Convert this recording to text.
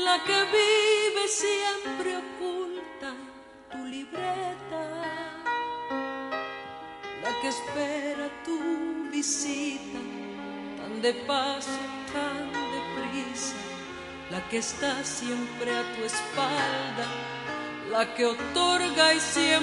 la que vive siempre oculta en tu libreta, la que espera tu visita, tan de paso, tan deprisa, la que está siempre a tu espalda, la que otorga y siempre